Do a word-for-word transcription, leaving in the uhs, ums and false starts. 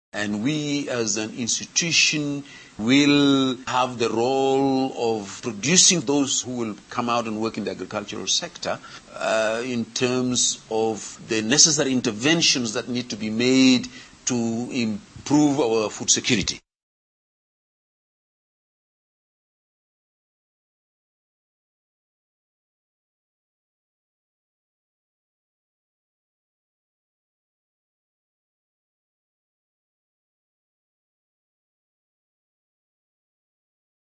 And we as an institution will have the role of producing those who will come out and work in the agricultural sector uh, in terms of the necessary interventions that need to be made to improve our food security.